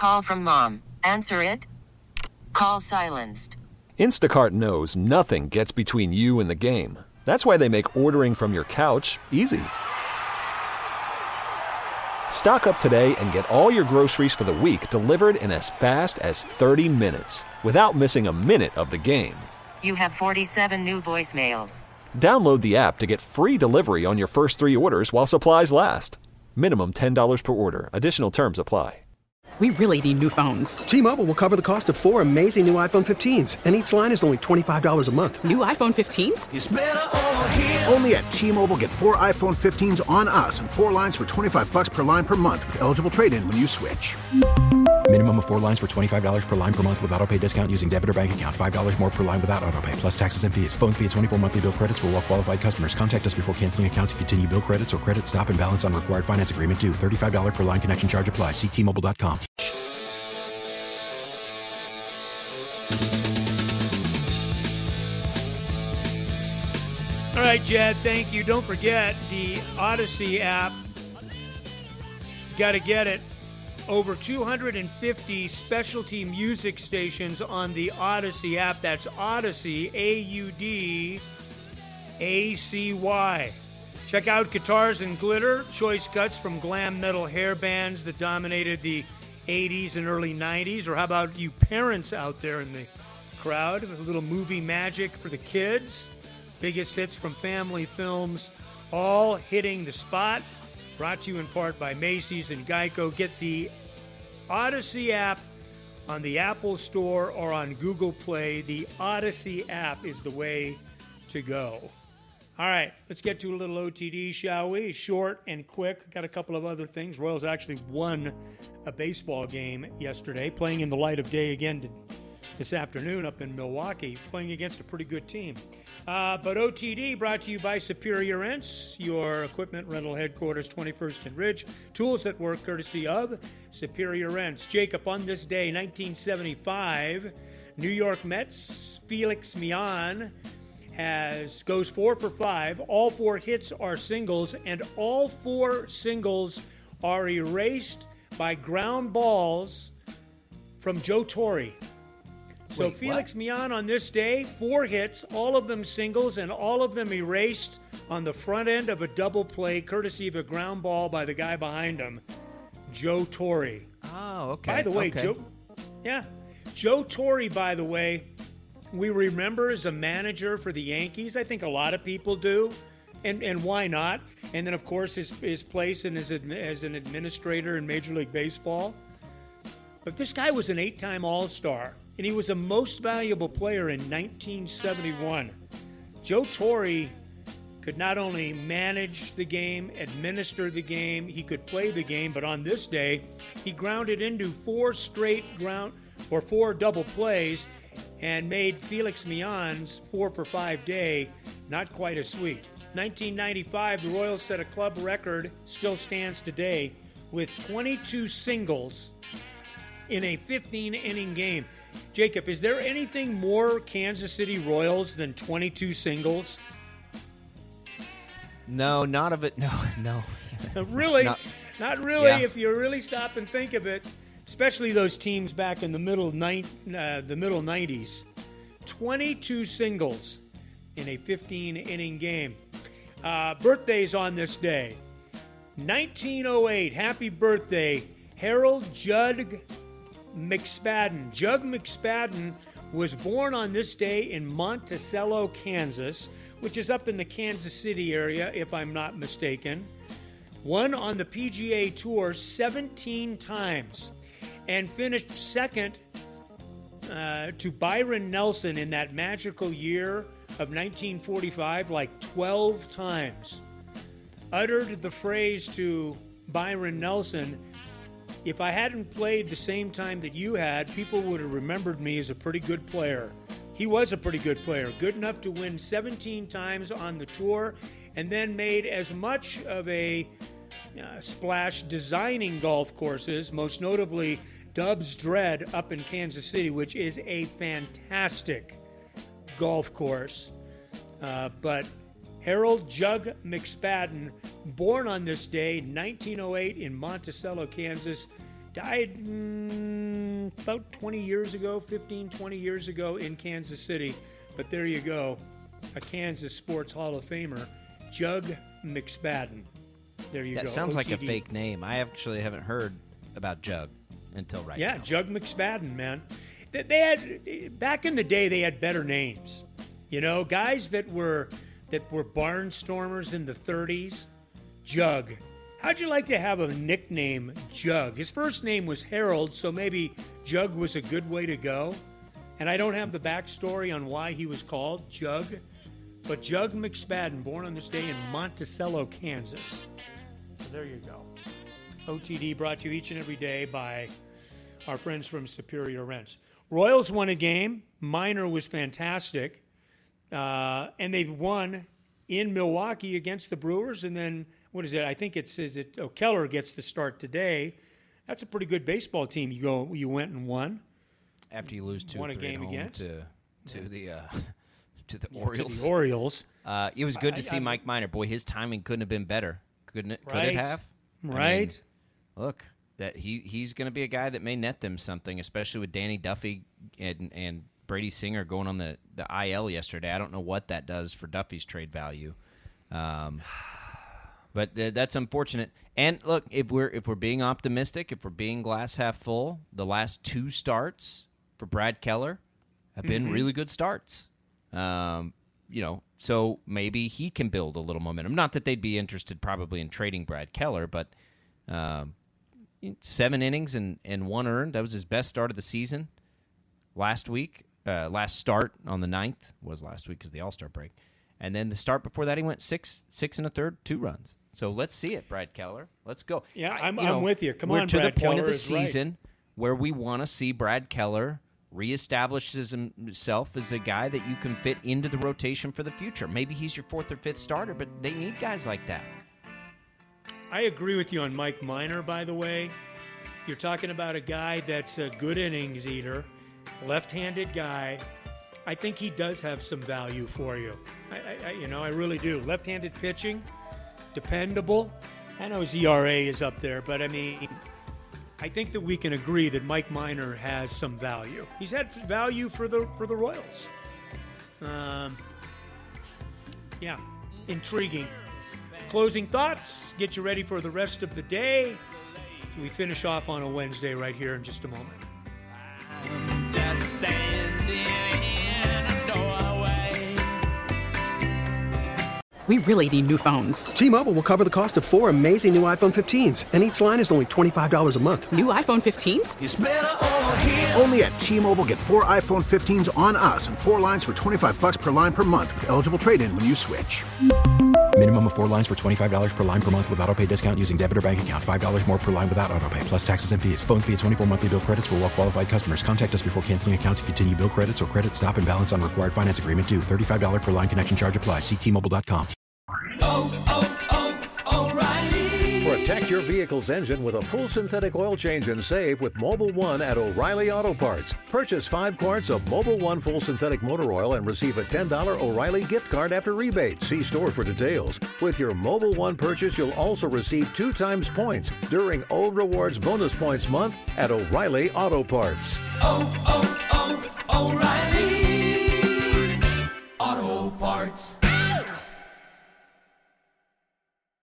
Call from mom. Answer it. Call silenced. Instacart knows nothing gets between you and the game. That's why they make ordering from your couch easy. Stock up today and get all your groceries for the week delivered in as fast as 30 minutes without missing a minute of the game. You have 47 new voicemails. Download the app to get free delivery on your first 3 orders while supplies last. Minimum $10 per order. Additional terms apply. We really need new phones. T-Mobile will cover the cost of 4 amazing new iPhone 15s, and each line is only $25 a month. New iPhone 15s? It's better over here. Only at T-Mobile, get 4 iPhone 15s on us and 4 lines for $25 per line per month with eligible trade-in when you switch. Minimum of 4 lines for $25 per line per month with autopay discount using debit or bank account. $5 more per line without autopay, plus taxes and fees. Phone fee at 24 monthly bill credits for well-qualified customers. Contact us before canceling account to continue bill credits or credit stop and balance on required finance agreement due. $35 per line connection charge applies. See T-Mobile.com. All right, Jed, thank you. Don't forget the Odyssey app. Got to get it. Over 250 specialty music stations on the Odyssey app. That's Odyssey, A-U-D-A-C-Y. Check out Guitars and Glitter, choice cuts from glam metal hair bands that dominated the 80s and early 90s. Or how about you parents out there in the crowd? A little movie magic for the kids. Biggest hits from family films, all hitting the spot. Brought to you in part by Macy's and Geico. Get the Odyssey app on the Apple Store or on Google Play. The Odyssey app is the way to go. All right, let's get to a little OTD, shall we? Short and quick. Got a couple of other things. Royals actually won a baseball game yesterday, playing in the light of day again this afternoon up in Milwaukee, playing against a pretty good team. But OTD brought to you by Superior Rents, your equipment rental headquarters, 21st and Ridge. Tools that work courtesy of Superior Rents. Jacob, on this day, 1975, New York Mets, Felix Millan goes 4 for 5. All 4 hits are singles, and all 4 singles are erased by ground balls from Joe Torre. So wait, Felix Millan on this day, 4 hits, all of them singles, and all of them erased on the front end of a double play, courtesy of a ground ball by the guy behind him, Joe Torre. Oh, okay. By the way, okay. Joe Torre, by the way, we remember as a manager for the Yankees. I think a lot of people do, and why not? And then, of course, his place as an administrator in Major League Baseball. But this guy was an 8-time All-Star. And he was a most valuable player in 1971. Joe Torre could not only manage the game, administer the game, he could play the game, but on this day, he grounded into 4 double plays and made Felix Millan's 4 for 5 day not quite as sweet. 1995, the Royals set a club record, still stands today, with 22 singles in a 15-inning game. Jacob, is there anything more Kansas City Royals than 22 singles? No, not of it. No. Really? Not really, Yeah. if you really stop and think of it, especially those teams back in the middle 90s. 22 singles in a 15-inning game. Birthdays on this day. 1908, happy birthday, Harold Judd McSpadden. Jug McSpadden was born on this day in Monticello, Kansas, which is up in the Kansas City area, if I'm not mistaken. Won on the PGA Tour 17 times and finished second to Byron Nelson in that magical year of 1945 like 12 times. Uttered the phrase to Byron Nelson, "If I hadn't played the same time that you had, people would have remembered me as a pretty good player." He was a pretty good player, good enough to win 17 times on the tour, and then made as much of a splash designing golf courses, most notably Dubs Dread up in Kansas City, which is a fantastic golf course. But Harold Jug McSpadden, born on this day, 1908 in Monticello, Kansas, died about 20 years ago, 15, 20 years ago in Kansas City. But there you go, a Kansas Sports Hall of Famer, Jug McSpadden. There you go. That sounds like a OTD. fake name. I actually haven't heard about Jug until right now. Yeah, Jug McSpadden, man. They had, back in the day, they had better names. You know, guys that were barnstormers in the 30s. Jug. How'd you like to have a nickname, Jug? His first name was Harold, so maybe Jug was a good way to go. And I don't have the backstory on why he was called Jug, but Jug McSpadden, born on this day in Monticello, Kansas. So there you go. OTD brought to you each and every day by our friends from Superior Rents. Royals won a game. Minor was fantastic. And they won in Milwaukee against the Brewers. And then, what is it? I think Keller gets the start today. That's a pretty good baseball team. You went and won. After you lose 2-3 won a game at home against to the To Orioles. the Orioles. It was good to see Mike Minor. Boy, his timing couldn't have been better. Could it have? Right. I mean, look, that he's going to be a guy that may net them something, especially with Danny Duffy and Brady Singer going on the IL yesterday. I don't know what that does for Duffy's trade value, but that's unfortunate. And look, if we're being optimistic, if we're being glass half full, the last 2 starts for Brad Keller have been really good starts. So maybe he can build a little momentum. Not that they'd be interested probably in trading Brad Keller, but 7 innings and 1 earned. That was his best start of the season last week. Last start on the 9th was last week because of the All-Star break. And then the start before that, he went 6 1/3, 2 runs. So let's see it, Brad Keller. Let's go. Yeah, I'm with you. Come we're on, to Brad the point Keller of the is right. season where we want to see Brad Keller reestablish himself as a guy that you can fit into the rotation for the future. Maybe he's your 4th or 5th starter, but they need guys like that. I agree with you on Mike Minor, by the way. You're talking about a guy that's a good innings eater, left-handed guy. I think he does have some value for you. I really do. Left-handed pitching, dependable. I know his ERA is up there, but I mean, I think that we can agree that Mike Minor has some value. He's had value for the Royals. Intriguing. Closing thoughts. Get you ready for the rest of the day. So we finish off on a Wednesday right here in just a moment. Just standing in a doorway. We really need new phones. T-Mobile will cover the cost of 4 amazing new iPhone 15s, and each line is only $25 a month. New iPhone 15s? It's better over here. Only at T-Mobile, get 4 iPhone 15s on us and 4 lines for $25 per line per month with eligible trade-in when you switch. Minimum of 4 lines for $25 per line per month with autopay discount using debit or bank account. $5 more per line without autopay, plus taxes and fees. Phone fee at 24 monthly bill credits for well-qualified customers. Contact us before canceling account to continue bill credits or credit stop and balance on required finance agreement due. $35 per line connection charge applies. See T-Mobile.com. O'Reilly. Protect your vehicle's engine with a full synthetic oil change and save with Mobil 1 at O'Reilly Auto Parts. Purchase 5 quarts of Mobil 1 full synthetic motor oil and receive a $10 O'Reilly gift card after rebate. See store for details. With your Mobil 1 purchase, you'll also receive 2 times points during O Rewards Bonus Points Month at O'Reilly Auto Parts. O'Reilly Auto Parts.